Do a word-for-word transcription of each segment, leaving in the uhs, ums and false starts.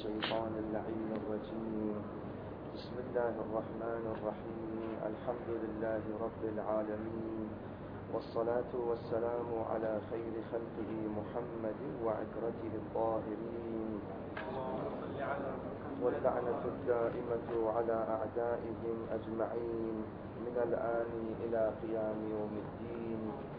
الشيطان اللعين الرجيم. بسم الله الرحمن الرحيم. الحمد لله رب العالمين، والصلاة والسلام على خير خلقه محمد وعترته الطاهرين، واللعنة الدائمة على أعدائهم أجمعين من الآن إلى قيام يوم الدين.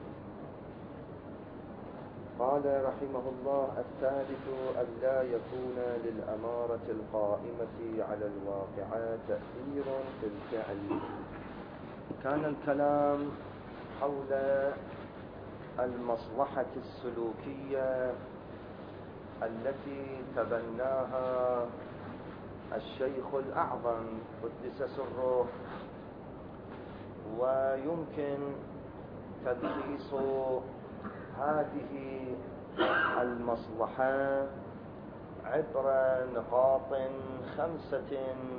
قال رحمه الله: الثالث أن لا يكون للأمارة القائمة على الواقع تأثير في الفعل. كان الكلام حول المصلحة السلوكية التي تبناها الشيخ الأعظم قدس سره، ويمكن تلخيص هذه المصلحة عبر نقاط خمسة،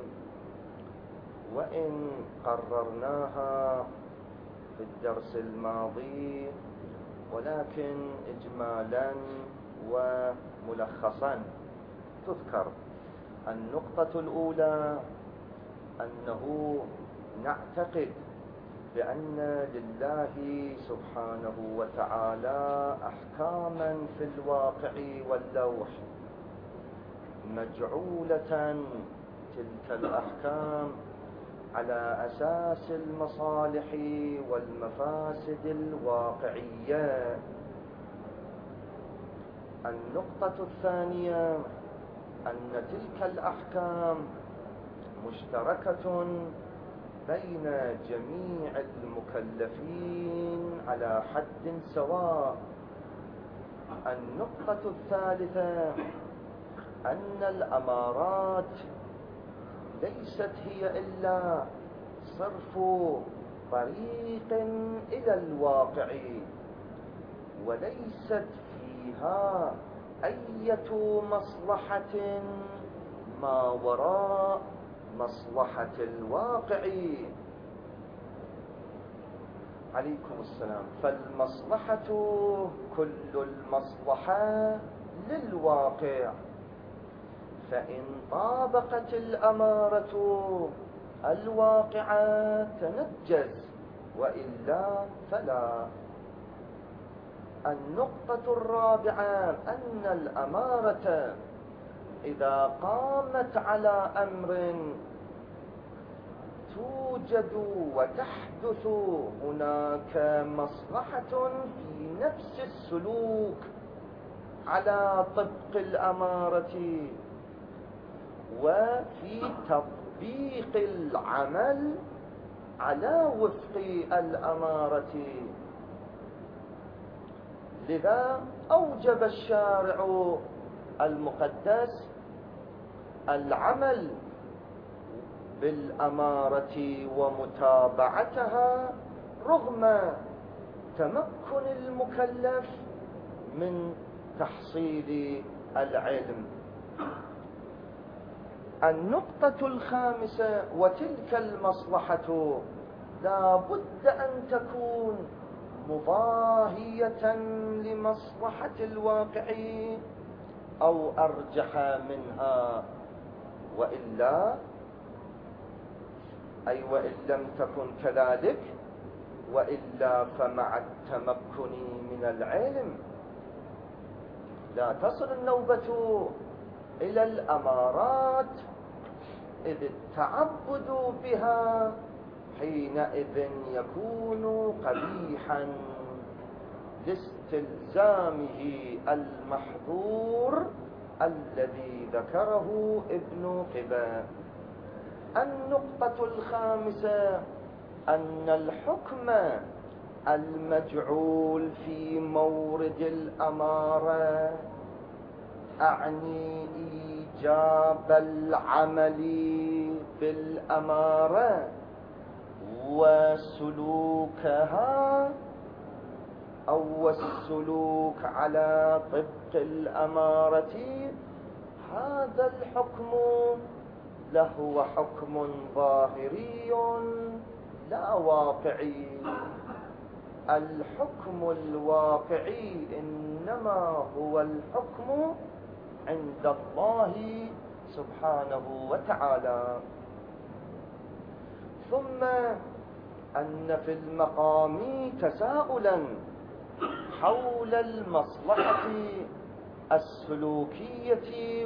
وإن قررناها في الدرس الماضي ولكن إجمالا وملخصا تذكر. النقطة الأولى أنه نعتقد بأن لله سبحانه وتعالى أحكاما في الواقع واللوح مجعولة، تلك الأحكام على أساس المصالح والمفاسد الواقعية. النقطة الثانية أن تلك الأحكام مشتركة بين جميع المكلفين على حد سواء. النقطة الثالثة أن الأمارات ليست هي إلا صرف طريق إلى الواقع، وليست فيها أية مصلحة ما وراء مصلحة الواقع. عليكم السلام. فالمصلحة كل المصلحة للواقع، فإن طابقت الأمارة الواقع تنجز، وإلا فلا. النقطة الرابعة أن الأمارة إذا قامت على أمر توجد وتحدث هناك مصلحة في نفس السلوك على طبق الأمارة، وفي تطبيق العمل على وفق الأمارة. لذا أوجب الشارع المقدس العمل بالأمارة ومتابعتها رغم تمكن المكلف من تحصيل العلم. النقطة الخامسة: وتلك المصلحة لا بد أن تكون مضاهية لمصلحة الواقع أو أرجح منها، وإلا أي وإن لم تكن كذلك، وإلا فمع التمكن من العلم لا تصل النوبة إلى الأمارات، إذ التعبد بها حينئذ يكون قبيحا لاستلزامه المحظور الذي ذكره ابن قباء. النقطة الخامسة أن الحكم المجعول في مورد الأمارة، أعني إيجاب العمل بالأمارة وسلوكها أو السلوك على طبق الأمارة، هذا الحكم له حكم ظاهري لا واقعي. الحكم الواقعي إنما هو الحكم عند الله سبحانه وتعالى. ثم أن في المقام تساؤلا حول المصلحة السلوكية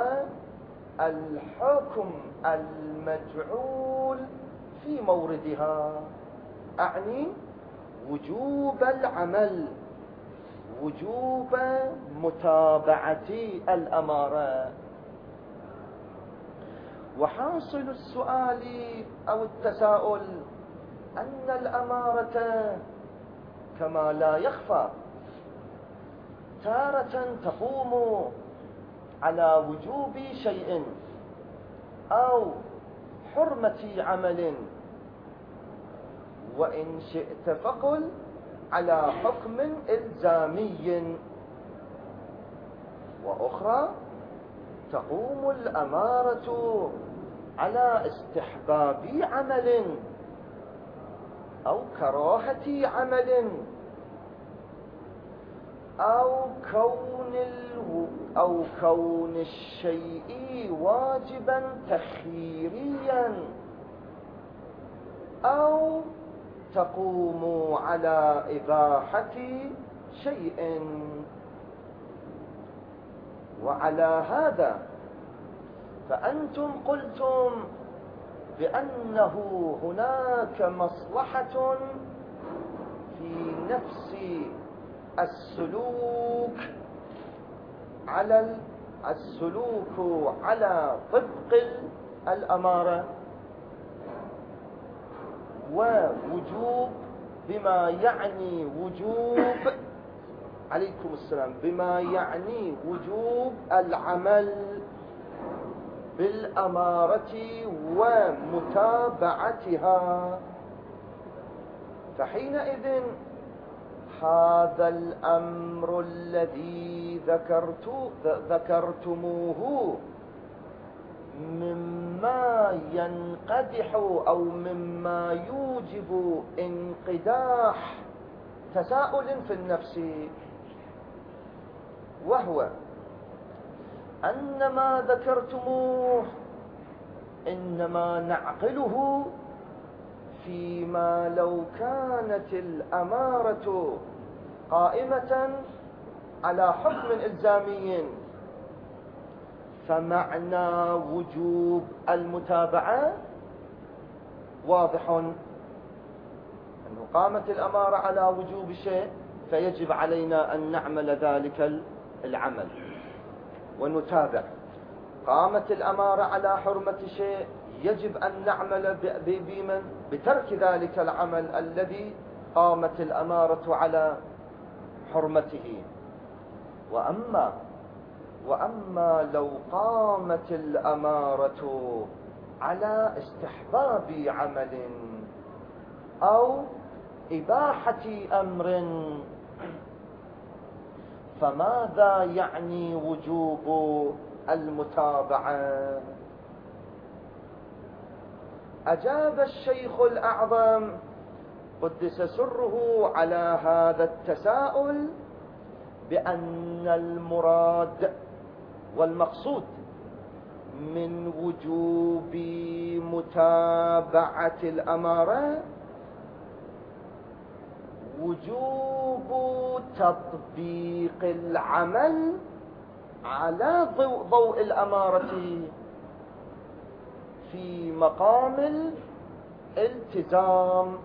والحكم المجعول في موردها، أعني وجوب العمل، وجوب متابعة الأمارة. وحاصل السؤال أو التساؤل أن الأمارة كما لا يخفى تارة تقوم على وجوب شيء أو حرمة عمل، وإن شئت فقل على حكم إلزامي، وأخرى تقوم الأمارة على استحباب عمل أو كراهة عمل أو كون ال... أو كون الشيء واجبا تخييريا، أو تقوم على إباحة شيء. وعلى هذا فأنتم قلتم بأنه هناك مصلحة في نفس السلوك على السلوك على طبق الأمارة، ووجوب بما يعني وجوب عليكم السلام بما يعني وجوب العمل بالأمارة ومتابعتها. فحينئذ هذا الأمر الذي ذكرت ذكرتموه مما ينقدح أو مما يوجب انقداح تساؤل في النفس، وهو أن ما ذكرتموه إنما نعقله فيما لو كانت الأمارة قائمة على حكم إلزامي، فمعنى وجوب المتابعة واضح، أنه قامت الأمارة على وجوب شيء فيجب علينا أن نعمل ذلك العمل ونتابع. قامت الأمارة على حرمة شيء يجب أن نعمل بمن بترك ذلك العمل الذي قامت الأمارة على حرمته. وأما وأما لو قامت الأمارة على استحباب عمل أو إباحة أمر، فماذا يعني وجوب المتابعة؟ أجاب الشيخ الأعظم قدس سره على هذا التساؤل بأن المراد والمقصود من وجوب متابعة الأمارة وجوب تطبيق العمل على ضوء الأمارة في مقام الالتزام.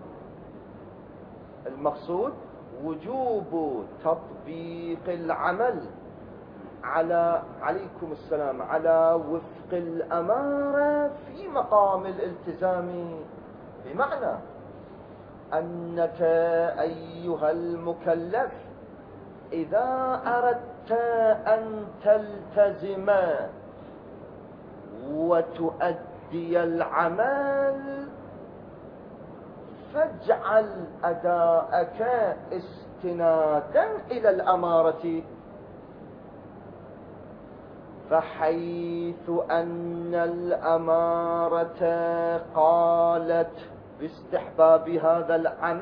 المقصود وجوب تطبيق العمل على عليكم السلام على وفق الأمارة في مقام الالتزام، بمعنى أنك أيها المكلف إذا أردت أن تلتزم وتؤدي العمل فاجعل أداءك استنادا إلى الأمارة، فحيث أن الأمارة قالت باستحباب هذا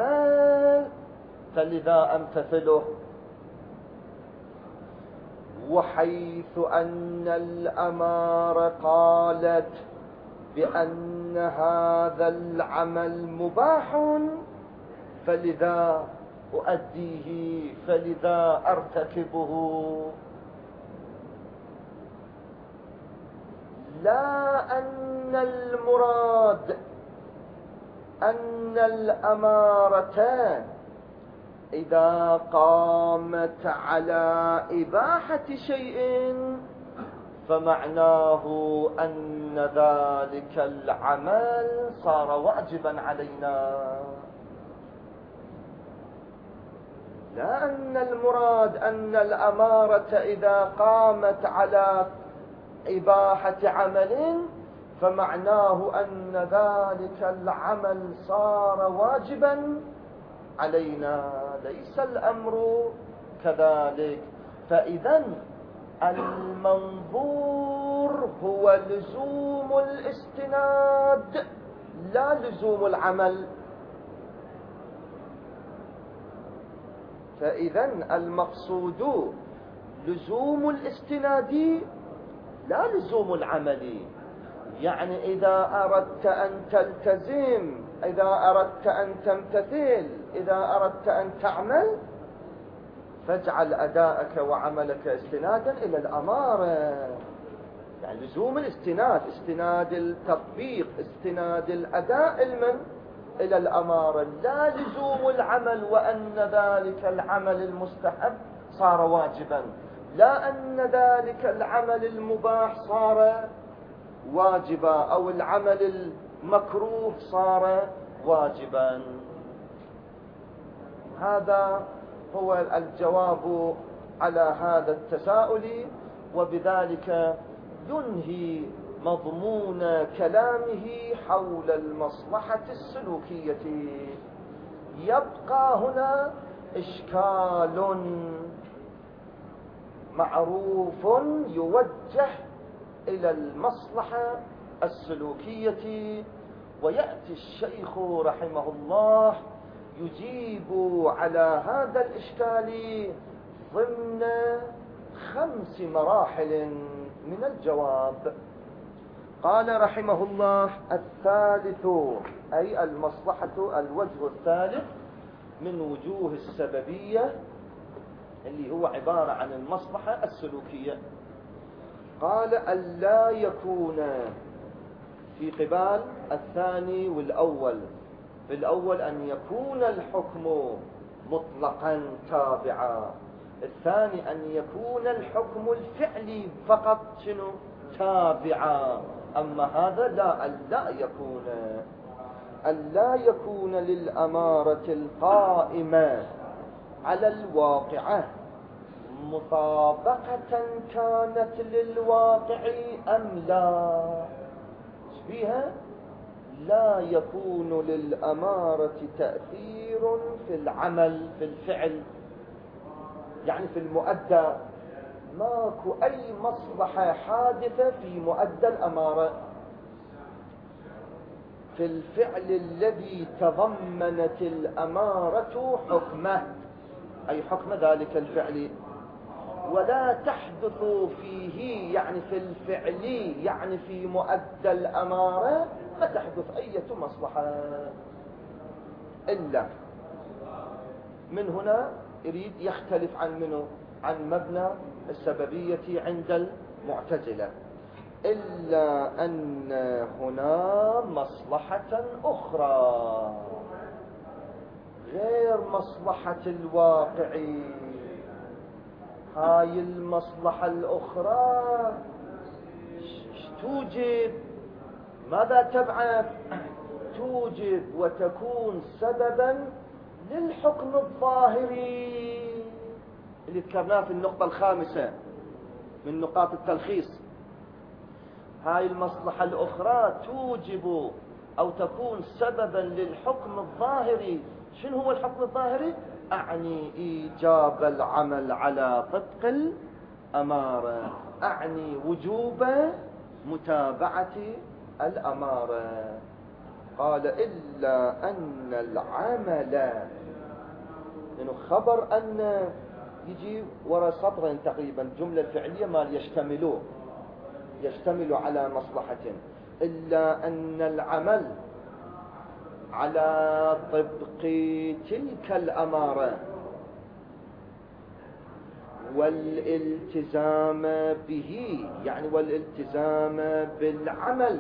العمل فلذا أمتثله، وحيث أن الأمارة قالت بأن هذا العمل مباح فلذا أؤديه، فلذا أرتكبه، لا أن المراد أن الأمارة إذا قامت على إباحة شيء فمعناه أن ذلك العمل صار واجبا علينا، لا أن المراد أن الأمارة إذا قامت على إباحة عمل فمعناه أن ذلك العمل صار واجبا علينا، ليس الأمر كذلك. فإذا المنظور هو لزوم الاستناد لا لزوم العمل. فإذا المقصود لزوم الاستناد لا لزوم العمل. يعني إذا أردت أن تلتزم، إذا أردت أن تمتثل، إذا أردت أن تعمل فاجعل أداءك وعملك استنادا إلى الأمارة، يعني لزوم الاستناد، استناد التطبيق، استناد الأداء المن إلى الأمارة، لا لزوم العمل وأن ذلك العمل المستحب صار واجبا، لا أن ذلك العمل المباح صار واجبا أو العمل المكروه صار واجبا. هذا هو الجواب على هذا التساؤل، وبذلك ينهي مضمون كلامه حول المصلحة السلوكية. يبقى هنا إشكال معروف يوجه إلى المصلحة السلوكية، ويأتي الشيخ رحمه الله يجيب على هذا الإشكال ضمن خمس مراحل من الجواب. قال رحمه الله: الثالث، أي المصلحة، الوجه الثالث من وجوه السببية اللي هو عبارة عن المصلحة السلوكية. قال: ألا يكون في قبال الثاني والأول. في الأول أن يكون الحكم مطلقا تابعا، الثاني أن يكون الحكم الفعلي فقط شنو تابعا. أما هذا لا، ألا يكون ألا يكون للأمارة القائمة على الواقعة مطابقة كانت للواقع أم لا. بها لا يكون للأمارة تأثير في العمل، في الفعل، يعني في المؤدى. ماكو أي مصلحة حادثة في مؤدى الأمارة، في الفعل الذي تضمنت الأمارة حكمه، أي حكم ذلك الفعل، ولا تحدث فيه، يعني في الفعل، يعني في مؤدى الأمارة ما تحدث أي مصلحة إلا. من هنا يريد يختلف عن منه، عن مبنى السببية عند المعتزلة، إلا أن هنا مصلحة أخرى غير مصلحة الواقع. هاي المصلحة الأخرى توجب ماذا؟ تبعث، توجب وتكون سببا للحكم الظاهري اللي ذكرناه في النقطة الخامسة من نقاط التلخيص. هاي المصلحة الأخرى توجب أو تكون سببا للحكم الظاهري. شنو هو الحكم الظاهري؟ أعني إيجاب العمل على طبق الأمارة، أعني وجوب متابعة الأمارة. قال: إلا أن العمل، لأنه خبر أن يجي وراء سطرين تقريبا جملة الفعلية مال يشتملوا يشتمل على مصلحة، إلا أن العمل على طبق تلك الأمارة والالتزام به، يعني والالتزام بالعمل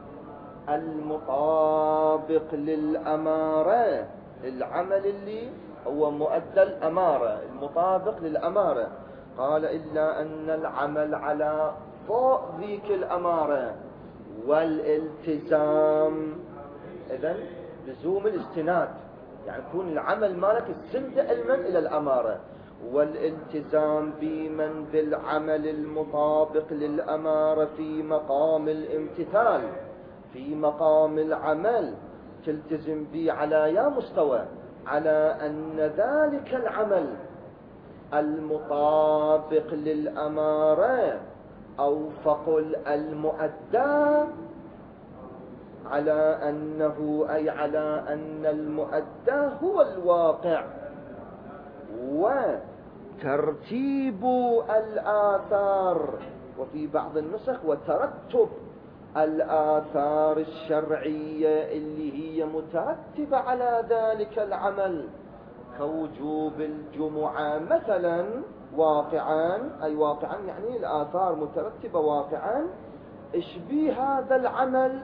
المطابق للأمارة، العمل اللي هو مؤدى الأمارة المطابق للأمارة. قال إلا أن العمل على ضوء ذيك الأمارة والالتزام، إذن لزوم الاستناد، يعني يكون العمل مالك السند علما إلى الأمارة، والالتزام بمن بالعمل المطابق للأمارة في مقام الامتثال، في مقام العمل تلتزم به على يا مستوى، على أن ذلك العمل المطابق للأمارة أو فقل المؤدى، على أنه أي على أن المؤدى هو الواقع، وترتيب الآثار، وفي بعض النسخ وترتب الآثار الشرعية اللي هي مترتبة على ذلك العمل، كوجوب الجمعة مثلا واقعا، أي واقعا يعني الآثار مترتبة واقعا. اشبيه هذا العمل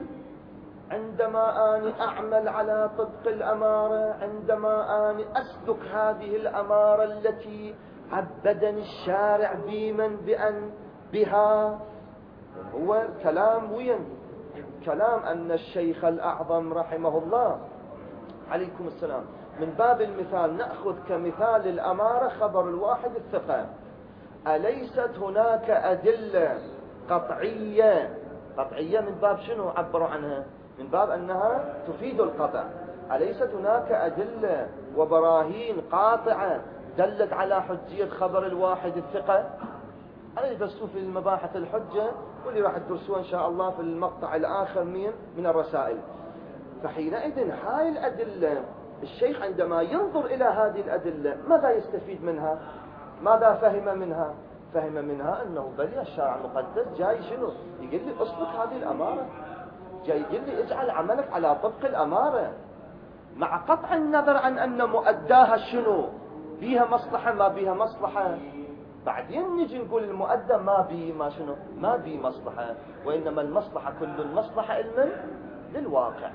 عندما أني أعمل على طبق الأمارة، عندما أني أسلك هذه الأمارة التي عبدني الشارع بمن بأن بها. هو كلام وين؟ كلام أن الشيخ الأعظم رحمه الله عليكم السلام من باب المثال نأخذ كمثال الأمارة خبر الواحد الثقة. أليست هناك أدلة قطعية؟ قطعية من باب شنو عبروا عنها؟ من باب أنها تفيد القطع. أليست هناك أدلة وبراهين قاطعة دلت على حجية خبر الواحد الثقة؟ أنا يدرسوا في المباحث الحجة واللي راح تدرسوها إن شاء الله في المقطع الآخر من من الرسائل. فحينئذ هاي الأدلة الشيخ عندما ينظر إلى هذه الأدلة ماذا يستفيد منها؟ ماذا فهم منها؟ فهم منها أنه بلي الشارع المقدس جاي شنو؟ يقول لي أسلك هذه الأمارة، جاي يقول لي اجعل عملك على طبق الأمارة، مع قطع النظر عن أن مؤداها شنو؟ بيها مصلحة ما بيها مصلحة. بعدين نجي نقول المؤدى ما بي ما شنو؟ ما بي مصلحة، وإنما المصلحة كل المصلحة علما للواقع.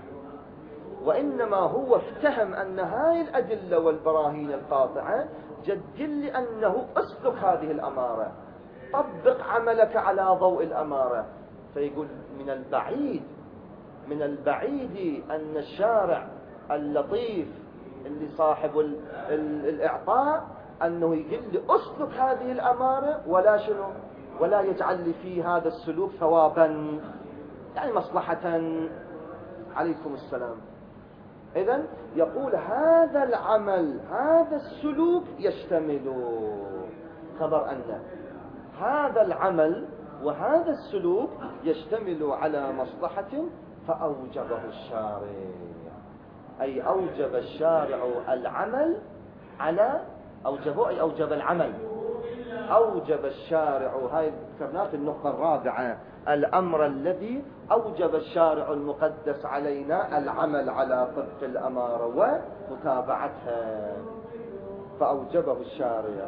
وإنما هو افتهم أن هاي الأدلة والبراهين القاطعة جدل لأنه أسلك هذه الأمارة، طبق عملك على ضوء الأمارة. فيقول من البعيد من البعيد أن الشارع اللطيف اللي صاحب ال ال الإعطاء أنه يقول لي أسلك هذه الأمارة ولا شنو؟ ولا يجعل لي في هذا السلوك ثوابا، يعني مصلحة. عليكم السلام. إذن يقول هذا العمل هذا السلوك يشتمل، خبر أن هذا العمل وهذا السلوك يشتمل على مصلحة فأوجبه الشارع، أي أوجب الشارع العمل على أوجبه أي أوجب العمل أوجب الشارع، هاي ذكرناه في النقطة الرابعة، الأمر الذي أوجب الشارع المقدس علينا العمل على طبق الأمارة ومتابعتها، فأوجبه الشارع.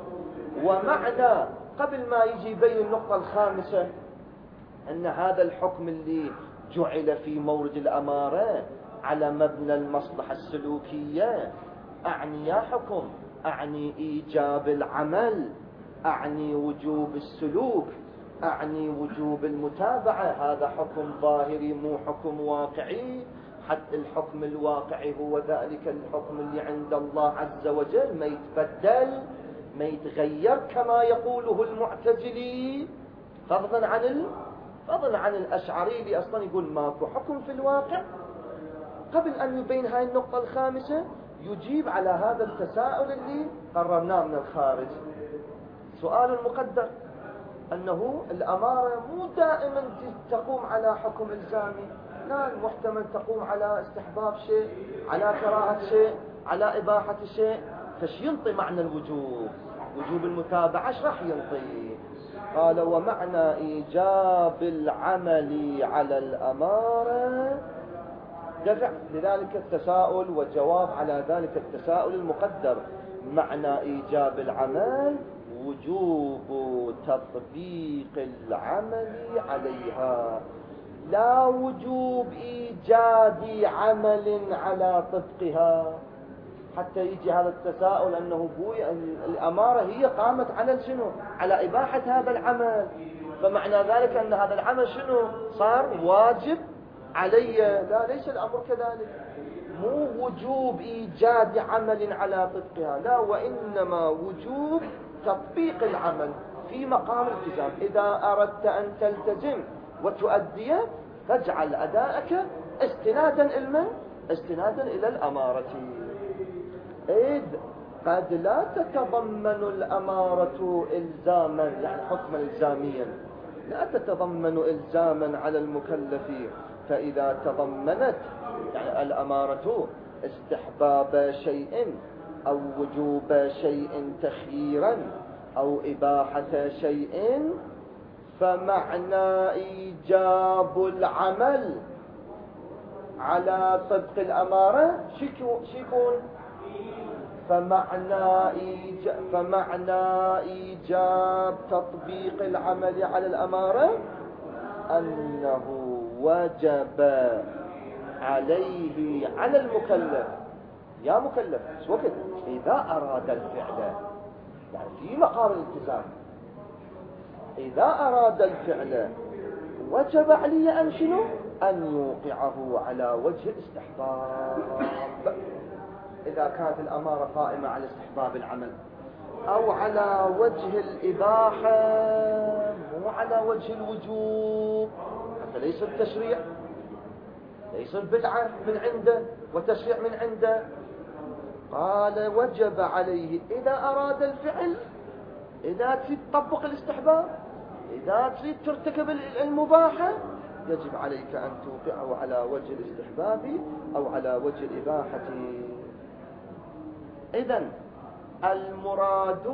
ومعنى قبل ما يجي بين النقطة الخامسة أن هذا الحكم اللي جعل في مورد الأمارة على مبنى المصلحة السلوكية، أعني يا حكم أعني إيجاب العمل، أعني وجوب السلوك، أعني وجوب المتابعة. هذا حكم ظاهري مو حكم واقعي. حتى الحكم الواقعي هو ذلك الحكم اللي عند الله عز وجل ما يتبدل ما يتغير كما يقوله المعتزلي، فضلا عن ال... فضلا عن الأشعري اللي أصلا يقول ماكو حكم في الواقع. قبل أن يبين هاي النقطة الخامسة يجيب على هذا التساؤل اللي قررناه من الخارج. سؤال مقدر أنه الأمارة مو دائما تقوم على حكم إلزامي، لا، محتمل تقوم على استحباب شيء، على كراهة شيء، على إباحة شيء. فش ينطي معنى الوجوب؟ وجوب المتابعة ايش راح ينطي؟ قال ومعنى إيجاب العمل على الأمارة دفع لذلك التساؤل وجواب على ذلك التساؤل المقدر. معنى إيجاب العمل وجوب تطبيق العمل عليها، لا وجوب إيجاد عمل على طبقها. حتى يجي هذا التساؤل أنه بوي الأمارة هي قامت على شنو؟ على إباحة هذا العمل، فمعنى ذلك أن هذا العمل شنو؟ صار واجب علي. لا، ليس الأمر كذلك. مو وجوب إيجاد عمل على طبقها، لا، وإنما وجوب تطبيق العمل في مقام الالتزام. إذا أردت أن تلتزم وتؤدي فاجعل أداءك استنادا إلى استنادا إلى الأمارة. إذ قد لا تتضمن الأمارة إلزاما، يعني حكما إلزاميا، لا تتضمن إلزاما على المكلف. فإذا تضمنت يعني الأمارة استحباب شيء أو وجوب شيء تخييرا أو إباحة شيء، فمعنى إيجاب العمل على طبق الأمارة شيكون فمعنى إيجاب, فمعنى إيجاب تطبيق العمل على الأمارة أنه وجب عليه على المكلف، يا مكلف شو وقت إذا أراد الفعل، يعني في مقام الالتزام، إذا أراد الفعل وجب علي أن شنو؟ أن يوقعه على وجه الاستحباب. إذا كانت الأمارة قائمة على استحباب العمل أو على وجه الإباحة مو على وجه الوجوب، حتى ليس التشريع، ليس البدعة من عنده وتشريع من عنده. قال وجب عليه إذا أراد الفعل، إذا تريد تطبق الاستحباب، إذا تريد ترتكب المباحة، يجب عليك أن توقعه على وجه الاستحباب أو على وجه الإباحة. إذن المراد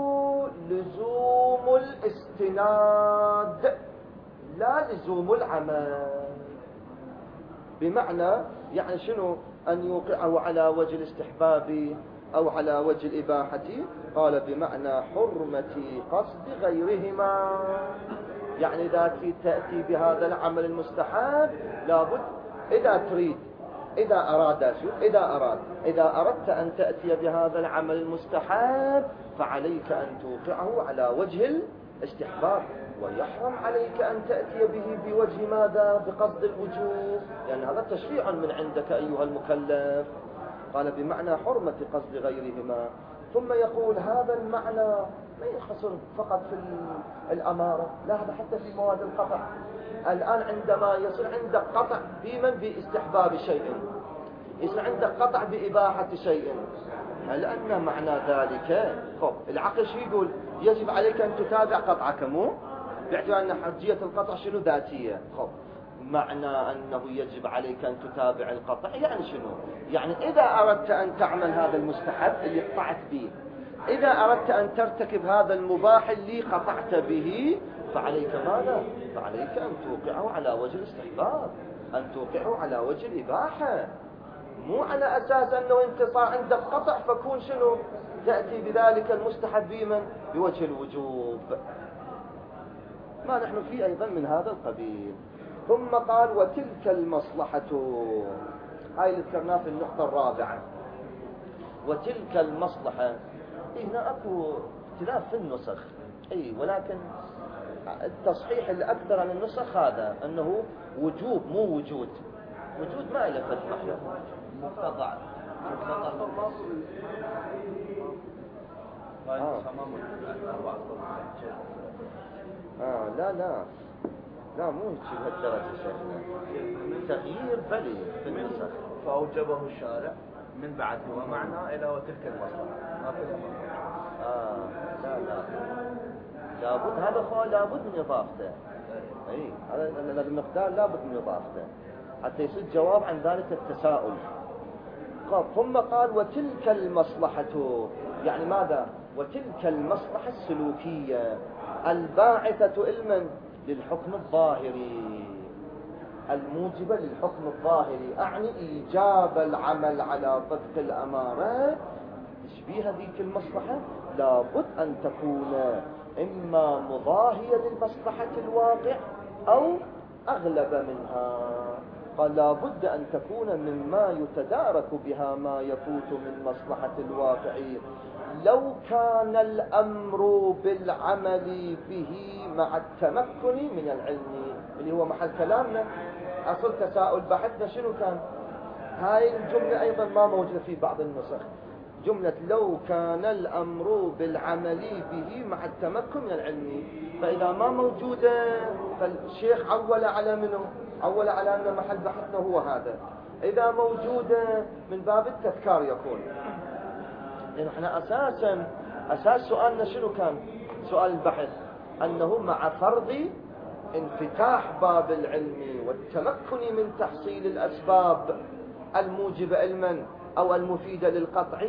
لزوم الاستناد لا لزوم العمل. بمعنى يعني شنو أن يوقعه على وجه الاستحباب أو على وجه الإباحة؟ قال بمعنى حرمة قصد غيرهما. يعني إذا تريد تأتي بهذا العمل المستحب لابد، إذا تريد إذا أراد شو إذا أراد إذا أردت أن تأتي بهذا العمل المستحب فعليك أن توقعه على وجه الاستحباب، ويحرم عليك أن تأتي به بوجه ماذا؟ بقصد الوجوب، لأن يعني هذا تشريع من عندك أيها المكلف. قال بمعنى حرمة قصد غيرهما. ثم يقول هذا المعنى ما ينحصر فقط في الأمارة، لا، هذا حتى في مواد القطع. الآن عندما يصير عندك قطع بمن باستحباب شيء، يصير عندك قطع بإباحة شيء، هل أن معنى ذلك خب العقل شو يقول؟ يجب عليك أن تتابع قطعك، مو باعتبار أن حجية القطع شنو؟ ذاتية. خب معنى أنه يجب عليك أن تتابع القطع يعني شنو؟ يعني إذا أردت أن تعمل هذا المستحب اللي قطعت به، إذا أردت أن ترتكب هذا المباح اللي قطعت به، فعليك ماذا؟ فعليك أن توقعه على وجه الاستحباب، أن توقعه على وجه الإباحة، مو على أساس أنه انت صار عندك قطع فكون شنو؟ تأتي بذلك المستحب بمن؟ بوجه الوجوب. ما نحن فيه أيضا من هذا القبيل. ثم قال وتلك المصلحة، هاي اللي ذكرناها في النقطة الرابعة. وتلك المصلحة هنا أكو اختلاف في النسخ، أي ولكن التصحيح الأكثر عن النسخ هذا أنه وجوب مو وجود. وجود ما إلى فتح مقتضى آه. آه لا لا لا مو بهالدرجة شيخنا، تغيير بلي في النسخ. فأوجبه الشارع من بعد هو معنى إلى وتلك المصلحة. آه لا لا لابد، هذا هو لابد من إضافته. أي هذا المقدار لابد من إضافته حتى يصير جواب عن ذلك التساؤل. ثم قال وتلك المصلحة، يعني ماذا؟ وتلك المصلحة السلوكية الباعثة علما للحكم الظاهري الموجبة للحكم الظاهري، أعني إيجاب العمل على طبق الأمارات، تشبيه هذيك المصلحة لابد أن تكون إما مضاهية للمصلحة الواقع أو أغلب منها. قال لابد أن تكون مما يتدارك بها ما يفوت من مصلحة الواقع. لو كان الأمر بالعمل به مع التمكن من العلم، اللي هو محل كلامنا، أصل تساؤل بحثنا شنو كان؟ هاي الجملة أيضا ما موجودة في بعض النسخ، جملة لو كان الأمر بالعمل به مع التمكن من العلم. فإذا ما موجودة فالشيخ عول على منه، عول على أن محل بحثنا هو هذا. إذا موجودة من باب التذكار يكون. لأن احنا أساسا أساس سؤالنا شنو كان؟ سؤال البحث أنه مع فرض انفتاح باب العلم والتمكن من تحصيل الأسباب الموجبة علما أو المفيدة للقطع،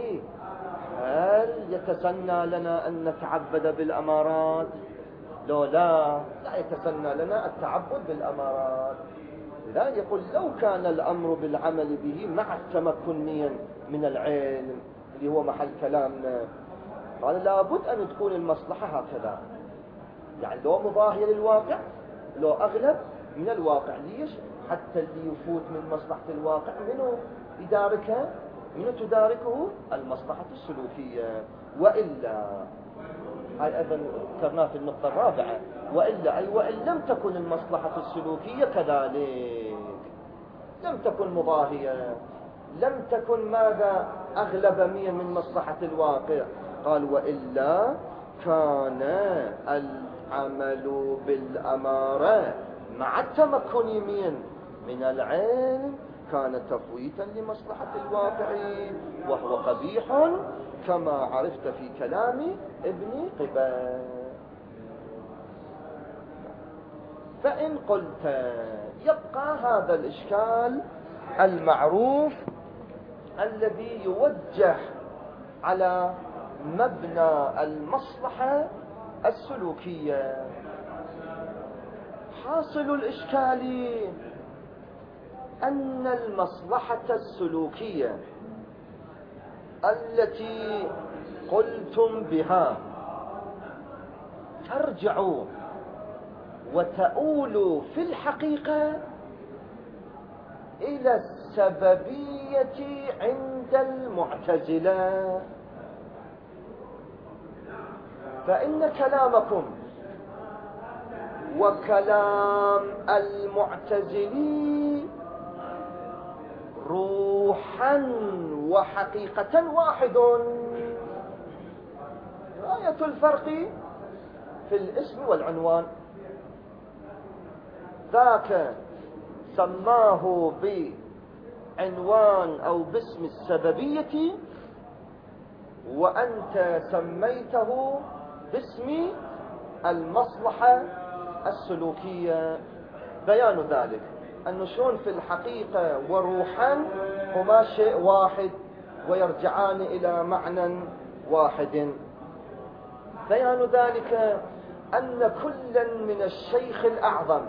هل يتسنى لنا أن نتعبد بالأمارات؟ لو لا لا يتسنى لنا التعبد بالأمارات. لذلك يقول لو كان الأمر بالعمل به مع التمكن من العلم، اللي هو محل كلامنا، قال لابد أن تكون المصلحة هكذا، يعني لو مضاهية للواقع، لو أغلب من الواقع. ليش؟ حتى اللي يفوت من مصلحة الواقع منه يداركها، منه تداركه المصلحة السلوكية. وإلا، هاي أيضا ذكرناه في النقطة الرابعة، وإلا أي وإن لم تكن المصلحة السلوكية كذلك، لم تكن مضاهية، لم تكن ماذا أغلب من مصلحة الواقع. قال وإلا كان العمل بالأمارة مع التمكن من من العلم كان تفويتا لمصلحة الواقع، وهو قبيح كما عرفت في كلام ابن قباء. فإن قلت يبقى هذا الإشكال المعروف الذي يوجه على مبنى المصلحة السلوكية. حاصل الإشكال أن المصلحة السلوكية التي قلتم بها ترجع وتؤول في الحقيقة إلى السببية عند المعتزلة. فإن كلامكم وكلام المعتزلي روحا وحقيقة واحد، غاية الفرق في الاسم والعنوان. ذاك سماه بعنوان أو باسم السببية، وأنت سميته باسم المصلحة السلوكية. بيان ذلك أنه شون في الحقيقة وروحا هما شيء واحد ويرجعان إلى معنى واحد. بيان ذلك أن كلا من الشيخ الأعظم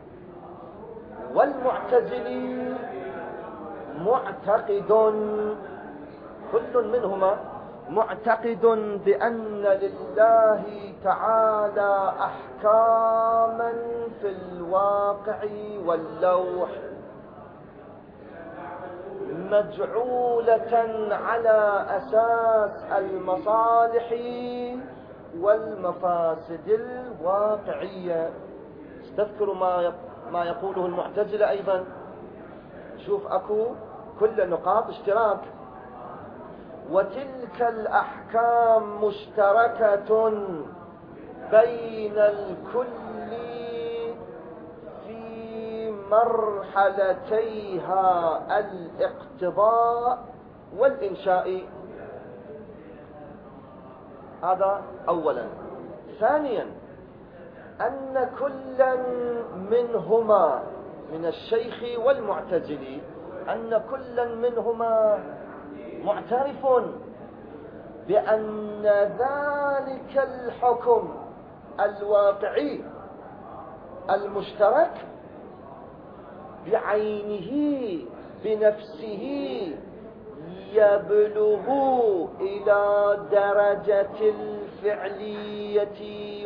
والمعتزلي معتقد، كل منهما معتقد بأن لله تعالى أحكاما في الواقع واللوح مجعولة على أساس المصالح والمفاسد الواقعية. استذكروا ما ما يقوله المعتزلة أيضا. شوف أكو كل نقاط اشتراك. وتلك الأحكام مشتركة بين الكل في مرحلتيها الاقتضاء والإنشاء. هذا أولا. ثانيا أن كلا منهما من الشيخ والمعتزلي أن كلا منهما معترف بأن ذلك الحكم الواقعي المشترك بعينه بنفسه يبلغ إلى درجة الفعلية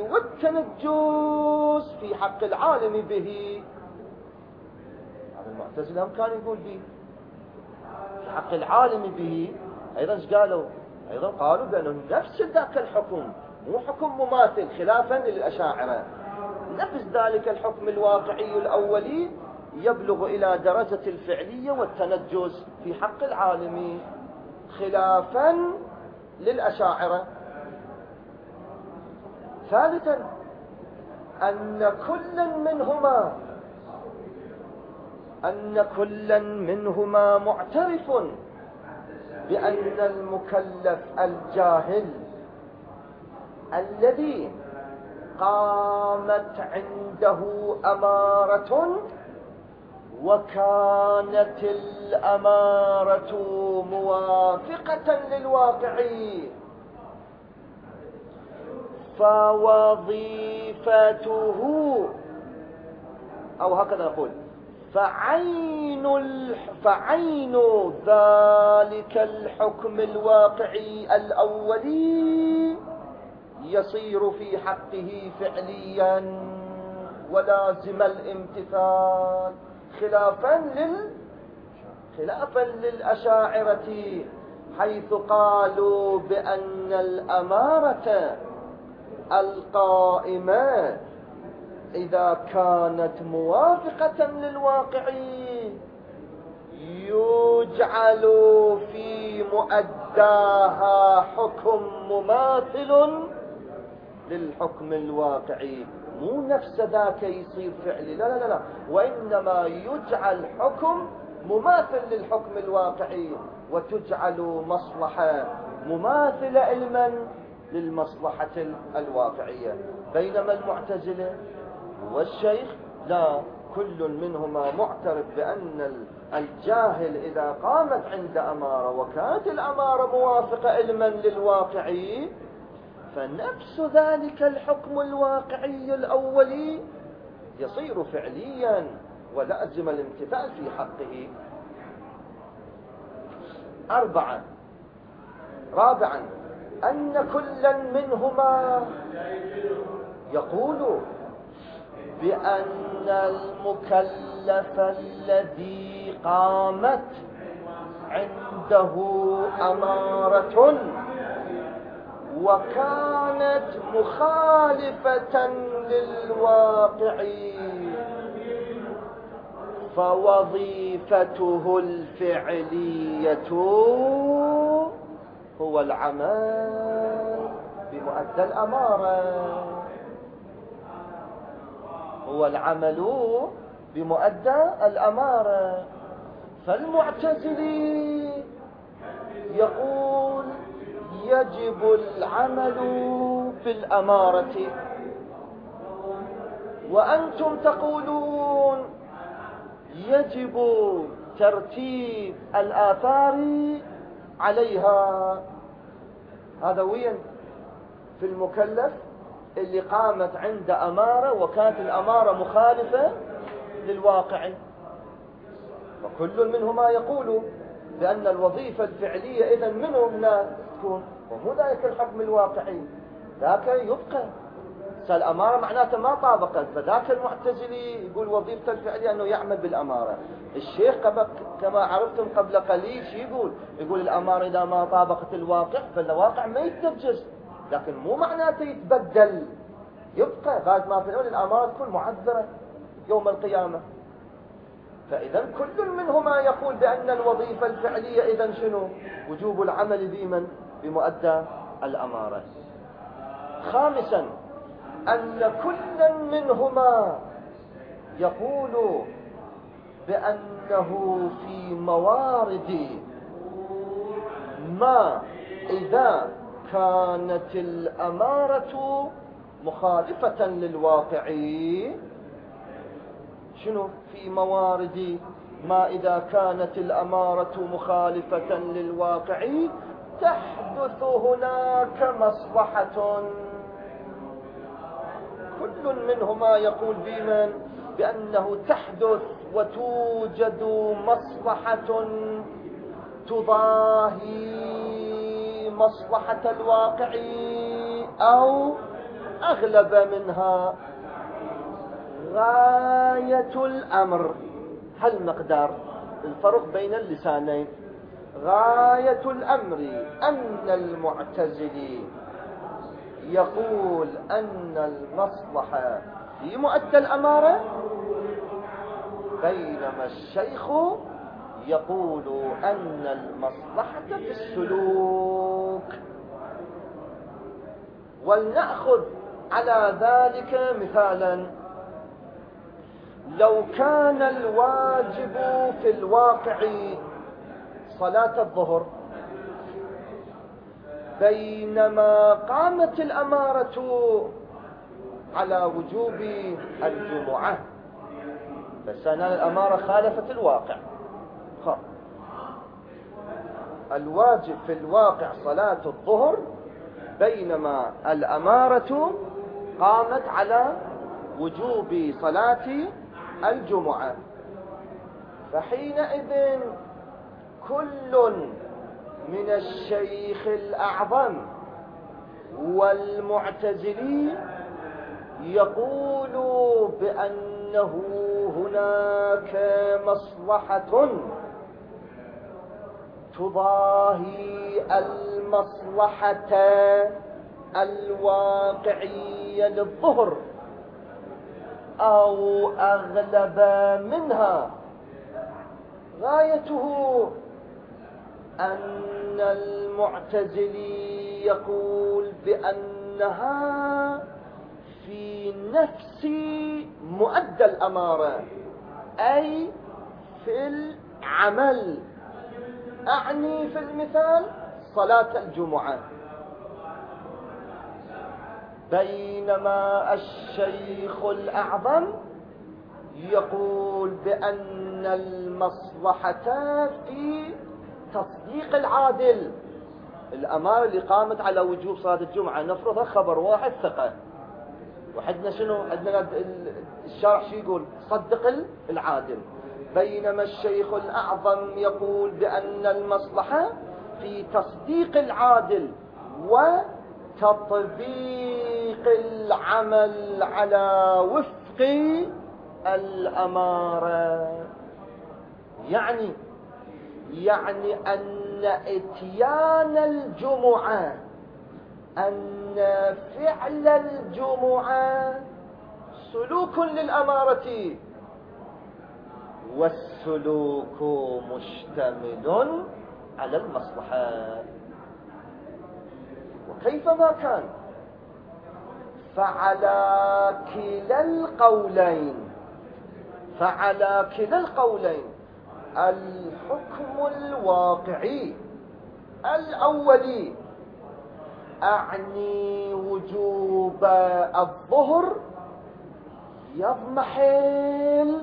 والتنجس في حق العالم به. هذا المعتزلة هم كانوا يقول به في حق العالم به. أيضا ايش قالوا؟ أيضا قالوا بأنه نفس ذاك الحكم، مو حكم مماثل خلافا للأشاعرة، نفس ذلك الحكم الواقعي الأولي يبلغ إلى درجة الفعلية والتنجس في حق العالم خلافا للأشاعرة. ثالثا أن كلا منهما أن كلا منهما معترف بأن المكلف الجاهل الذي قامت عنده أمارة وكانت الأمارة موافقة للواقع فوظيفته، أو هكذا نقول، فعين, الح... فعين ذلك الحكم الواقعي الأولي يصير في حقه فعليا ولازم الامتثال خلافا لل خلافا للأشاعرة، حيث قالوا بأن الأمارة القائمة إذا كانت موافقة للواقع يجعل في مؤداها حكم مماثل للحكم الواقعي، مو نفس ذاك يصير فعلي، لا لا لا، وإنما يجعل حكم مماثل للحكم الواقعي وتجعل مصلحة مماثلة علما للمصلحة الواقعية. بينما المعتزلة والشيخ لا، كل منهما معترف بأن الجاهل إذا قامت عند أمارة وكانت الأمارة موافقة علما للواقعي فنفس ذلك الحكم الواقعي الأولي يصير فعليا ولازم الامتثال في حقه. أربعة رابعا أن كلا منهما يقول بأن المكلف الذي قامت عنده أمارة وكانت مخالفة للواقع فوظيفته الفعلية هو العمل بمؤدى الأمارة، هو العمل بمؤدى الأمارة. فالمعتزلي يقول يجب العمل بالأمارة، وأنتم تقولون يجب ترتيب الآثار عليها. هذا وين؟ في المكلف اللي قامت عند أمارة وكانت الأمارة مخالفة للواقع، وكل منهما يقول بأن الوظيفة الفعلية إذن منهم لا تكون، ومو ذلك الحكم الواقعي، ذاك يبقى. فالأمارة معناته ما طابقت، فذاك المعتزلي يقول وظيفة الفعلية أنه يعمل بالأمارة. الشيخ كما عرفتم قبل قليل شو يقول؟ يقول الأمارة إذا ما طابقت الواقع فالواقع ما يتنجس، لكن مو معناته يتبدل، يبقى بعد ما في الأول الأمارة تكون معذرة يوم القيامة. فإذا كل منهما يقول بأن الوظيفة الفعلية إذن شنو؟ وجوب العمل بمن؟ بمؤدى الأمارة. خامسا أن كل منهما يقول بأنه في موارد ما إذا كانت الأمارة مخالفة للواقع، شنو في موارد ما إذا كانت الأمارة مخالفة للواقع تحدث هناك مصلحة. كل منهما يقول بمن بأنه تحدث وتوجد مصلحة تضاهي مصلحة الواقع أو أغلب منها. غاية الأمر، هل مقدار الفرق بين اللسانين؟ غاية الأمر أن المعتزلي يقول أن المصلحة في مؤدى الأمارة، بينما الشيخ يقول أن المصلحة في السلوك. ولنأخذ على ذلك مثالا. لو كان الواجب في الواقع صلاة الظهر، بينما قامت الأمارة على وجوب الجمعة، فسنة الأمارة خالفت الواقع. الواجب في الواقع صلاة الظهر، بينما الأمارة قامت على وجوب صلاة الجمعة. فحينئذ كل من الشيخ الأعظم والمعتزلي يقول بأنه هناك مصلحة تضاهي المصلحة الواقعية للظهر أو أغلب منها. غايته أن المعتزلي يقول بأنها في نفس مؤدى الأمارة، أي في العمل، أعني في المثال صلاة الجمعة، بينما الشيخ الأعظم يقول بأن المصلحة في تصديق العادل. الأمارة اللي قامت على وجوب صلاة الجمعة نفرضها خبر واحد ثقة، وحدنا شنو عندنا الشرع شو يقول؟ صدق العادل. بينما الشيخ الأعظم يقول بأن المصلحة في تصديق العادل وتطبيق العمل على وفق الأمارة. يعني يعني أن إتيان الجمعة، أن فعل الجمعة سلوك للأمارة، والسلوك مشتمل على المصلحة. وكيفما كان فعلى كلا القولين فعلى كلا القولين الحكم الواقعي الأولي، أعني وجوب الظهر، يضمحل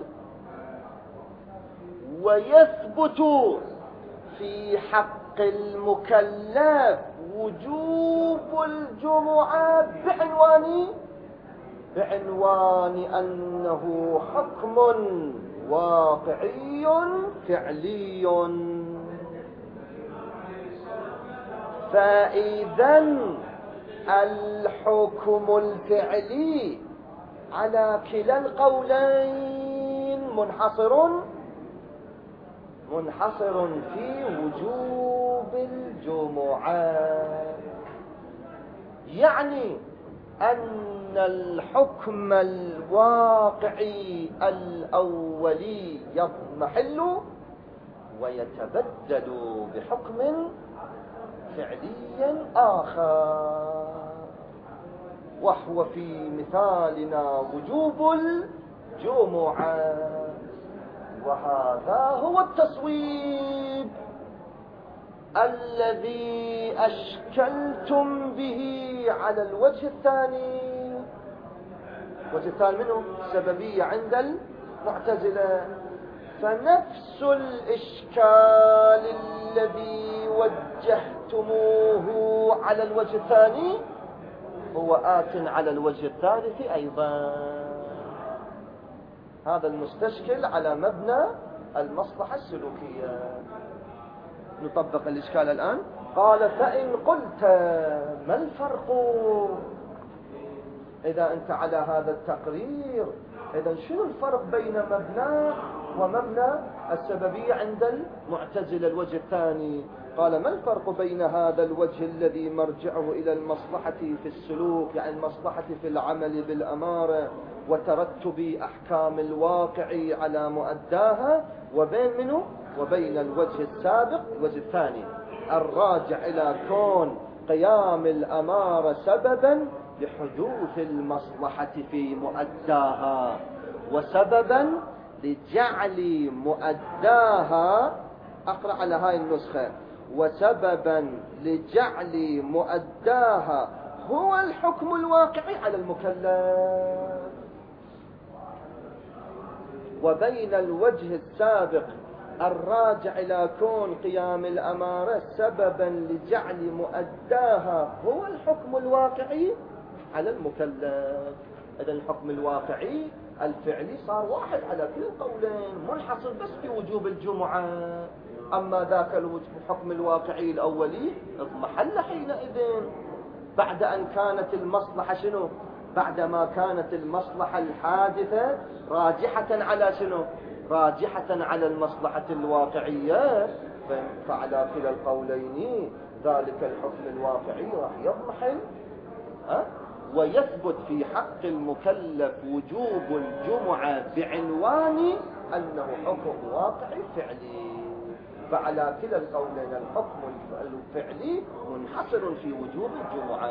ويثبت في حق المكلف وجوب الجمعة بعنوان بعنوان أنه حكم واقعي فعلي. فإذا الحكم الفعلي على كلا القولين منحصر منحصر في وجوب الجمعة. يعني أن الحكم الواقعي الأولي يضمحل ويتبدل بحكم فعلي آخر، وهو في مثالنا وجوب الجمعة. وهذا هو التصويب الذي أشكلتم به على الوجه الثاني. الوجه الثاني منه سببية عند المعتزلة. فنفس الإشكال الذي وجهتموه على الوجه الثاني هو آت على الوجه الثالث أيضا. هذا المستشكل على مبنى المصلحة السلوكية. نطبق الإشكال الآن. قال فإن قلت ما الفرق إذا أنت على هذا التقرير، إذا شنو الفرق بين مبنى ومبنى السببية عند المعتزلة الوجه الثاني؟ قال ما الفرق بين هذا الوجه الذي مرجعه إلى المصلحة في السلوك، يعني المصلحة في العمل بالأمارة وترتب أحكام الواقع على مؤداها، وبين منه وبين الوجه السابق الوجه الثاني الراجع إلى كون قيام الأمارة سببا لحدوث المصلحة في مؤداها، وسببا لجعل مؤداها، أقرأ على هاي النسخة، وسببا لجعل مؤداها هو الحكم الواقعي على المكلف. وبين الوجه السابق الراجع إلى كون قيام الأمارة سببا لجعل مؤداها هو الحكم الواقعي على المكلف. إذا الحكم الواقعي الفعلي صار واحد على كل القولين، منحصر بس في وجوب الجمعة. أما ذاك الحكم الواقعي الأولي اضمحل حينئذ بعد أن كانت المصلحة شنو؟ بعدما كانت المصلحة الحادثة راجحة على شنو؟ راجحة على المصلحة الواقعية. فعلى كلا القولين ذلك الحكم الواقعي راح يضمحل أه؟ ويثبت في حق المكلف وجوب الجمعة بعنوان أنه حكم واقعي فعلي. فعلى كلا القولين الحكم الفعلي منحصر في وجوب الجمعة.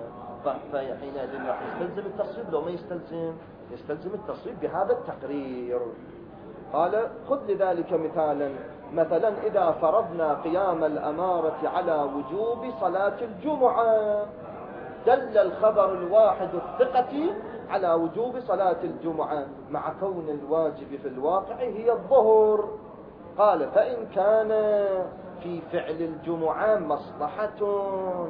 فحينئذ راح يستلزم التصويب لو ما يستلزم؟ يستلزم التصويب بهذا التقرير. قال خذ لذلك مثالا، مثلا إذا فرضنا قيام الأمارة على وجوب صلاة الجمعة، دل الخبر الواحد الثقة على وجوب صلاة الجمعة مع كون الواجب في الواقع هي الظهر. قال فإن كان في فعل الجمعة مصلحة،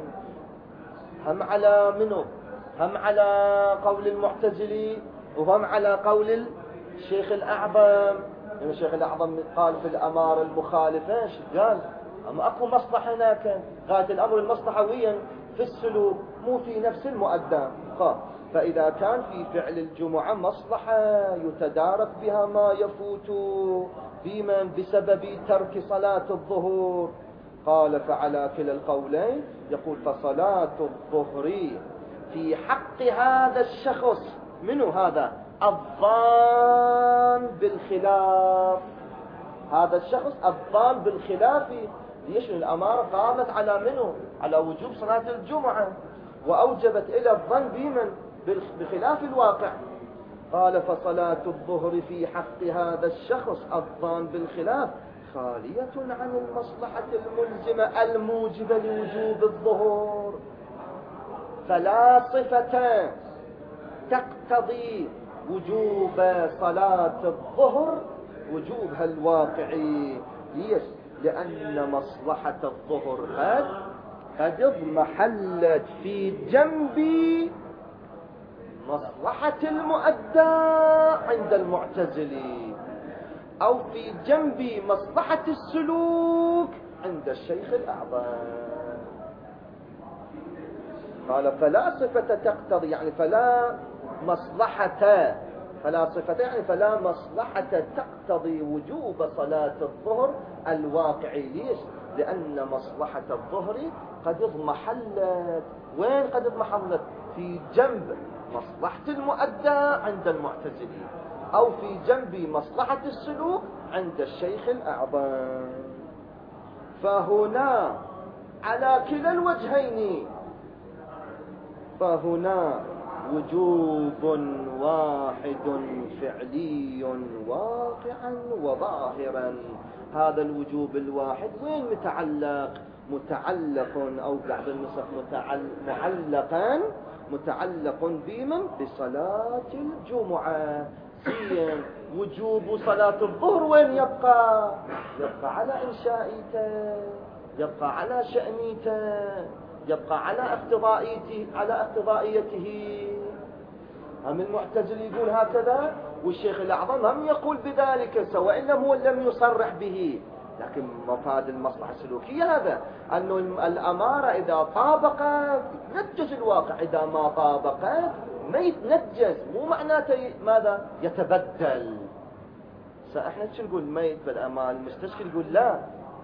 هم على منه؟ هم على قول المعتزلي وهم على قول الشيخ الأعظم. يعني الشيخ الأعظم قال في الأمارة المخالفة ايش قال؟ أما أكو مصلحة هناك، غاية الأمر المصلحة وين؟ في السلوك، مو في نفس المؤدى. فإذا كان في فعل الجمعة مصلحة يتدارك بها ما يفوت بمن بسبب ترك صلاة الظهر. قال فعلى كلا القولين يقول فصلاة الظهر في حق هذا الشخص، منو هذا؟ الظان بالخلاف. هذا الشخص الظان بالخلاف. ليش؟ الأمارة قامت على منه؟ على وجوب صلاة الجمعة، وأوجبت إلى الظن بمن؟ بخلاف الواقع. قال فصلاة الظهر في حق هذا الشخص الظان بالخلاف خالية عن المصلحة الملزمة الموجبة لوجوب الظهر، فلا صفة تقتضي وجوب صلاة الظهر وجوبها الواقعي. ليش؟ لأن مصلحة الظهر قد قد اضمحلت في جنب مصلحة المؤدى عند المعتزلي، أو في جنب مصلحة السلوك عند الشيخ الأعظم. قال فلا صفة تقتضي، يعني فلا مصلحة، فلا صفة يعني فلا مصلحة تقتضي وجوب صلاة الظهر الواقعي. ليش؟ لأن مصلحة الظهر قد اضمحلت. وين قد اضمحلت؟ في جنب مصلحة المؤدى عند المعتزلي، أو في جنب مصلحة السلوك عند الشيخ الأعظم. فهنا على كلا الوجهين، فهنا وجوب واحد فعلي واقعا وظاهرا. هذا الوجوب الواحد وين متعلق؟ متعلق أو بعض النسخ معلقا متعلق بمن؟ بصلاة الجمعة. زين وجوب صلاة الظهر وين يبقى؟ يبقى على إنشائيته، يبقى على شأنيته، يبقى على اقتضائيته، على اقتضائيته. هم المعتزلي يقول هكذا، والشيخ الأعظم هم يقول بذلك، سواء لم هو لم يصرح به، لكن مفاد المصلحة السلوكية هذا، أنه الأمارة إذا طابقت نجز الواقع، إذا ما طابقت ما يتنجز، مو معناته ماذا يتبدل. فإحنا شو نقول؟ ما يتبدل. أما المستشكل يقول لا،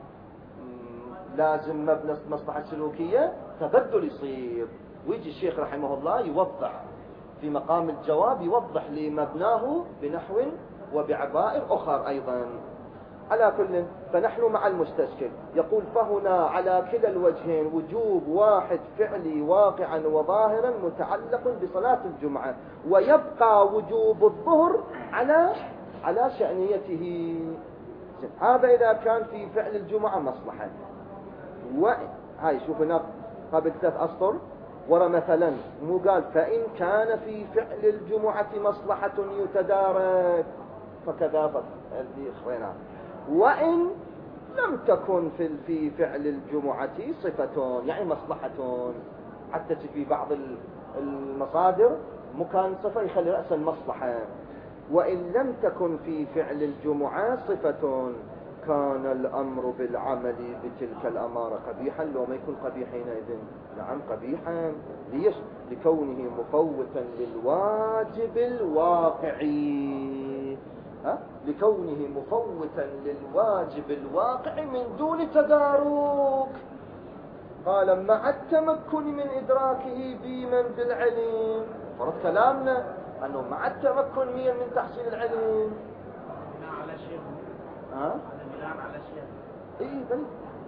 لازم مبنى المصلحة السلوكية تبدل يصير. ويجي الشيخ رحمه الله يوضح في مقام الجواب، يوضح لمبناه بنحو وبعبائر أخرى أيضا. على كل، فنحن مع المستشكل. يقول فهنا على كلا الوجهين وجوب واحد فعلي واقعا وظاهرا متعلق بصلاة الجمعة، ويبقى وجوب الظهر على على شأنيته. هذا إذا كان في فعل الجمعة مصلحة. وهاي شوف هنا قبل ثلاث أسطر ورا مثلا مو قال فإن كان في فعل الجمعة مصلحة يتدارك فكذا فالذي خوينا، وإن لم تكن في في فعل الجمعة صفة يعني مصلحة. حتى في بعض المصادر مكان صفة يخلي رأسا مصلحة. وإن لم تكن في فعل الجمعة صفة كان الأمر بالعمل بتلك الأمارة قبيحا. لو ما يكون قبيح حينئذ؟ نعم قبيحا. ليش؟ لكونه مفوتا للواجب الواقعي. ها؟ لكونه مفوتا للواجب الواقعي من دون تدارك. قال مع التمكن من إدراكه بمن بالعلم. فرض كلامنا أنه مع التمكن من تحصيل العلم. على شيء ها؟ على شيء إيه بل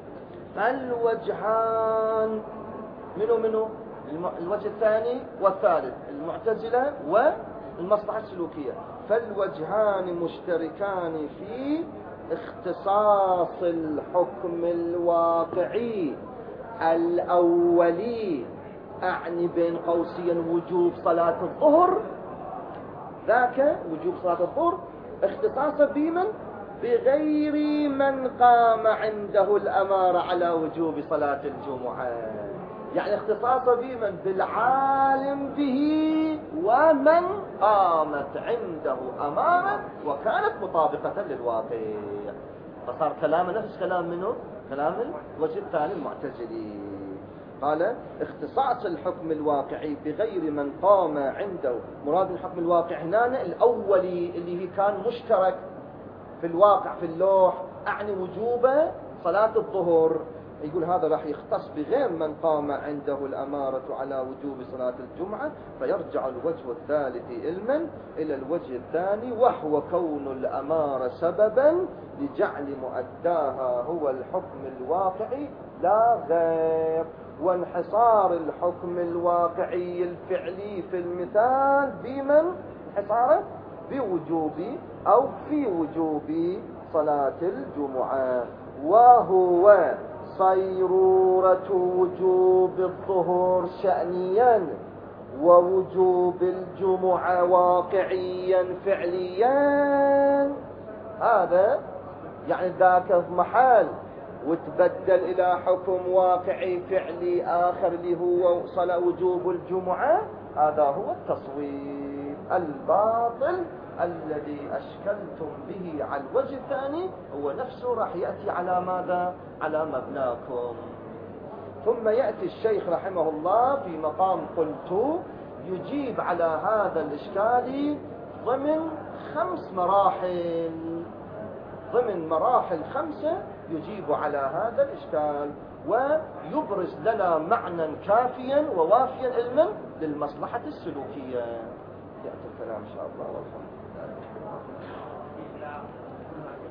فالوجهان منو منو الوجه الثاني والثالث، المعتزلة والمصلحة السلوكية. فالوجهان مشتركان في اختصاص الحكم الواقعي الأولي، أعني بين قوسين وجوب صلاة الظهر، ذاك وجوب صلاة الظهر اختصاصا بمن؟ بغير من قام عنده الأمارة على وجوب صلاة الجمعة. يعني اختصاصا بمن؟ بالعالم به ومن قامت عنده أمارة وكانت مطابقة للواقع. فصار كلام نفس كلام منه، كلام الوجه الثاني المعتزلي. قال اختصاص الحكم الواقعي بغير من قام عنده. مراد الحكم الواقع هنا الأولي اللي هي كان مشترك في الواقع في اللوح، أعني وجوب صلاة الظهر. يقول هذا راح يختص بغير من قام عنده الأمارة على وجوب صلاة الجمعة، فيرجع الوجه الثالث علما إلى الوجه الثاني، وهو كون الأمارة سببا لجعل مؤداها هو الحكم الواقعي لا غير. وانحصار الحكم الواقعي الفعلي في المثال بمن؟ انحصاره بوجوب أو في وجوب صلاة الجمعة، وهو صيرورة وجوب الظهور شأنيا ووجوب الجمعة واقعيا فعليا. هذا يعني ذاك محال وتبدل إلى حكم واقعي فعلي آخر اللي هو صلاة وجوب الجمعة. هذا هو التصوير الباطل الذي أشكلتم به على الوجه الثاني، هو نفسه راح يأتي على ماذا؟ على مبناكم. ثم يأتي الشيخ رحمه الله في مقام قلت يجيب على هذا الإشكال ضمن خمس مراحل، ضمن مراحل خمسة يجيب على هذا الإشكال، ويبرز لنا معنى كافيا ووافيا علما للمصلحة السلوكية. يأتي الكلام إن شاء الله والحمد لله.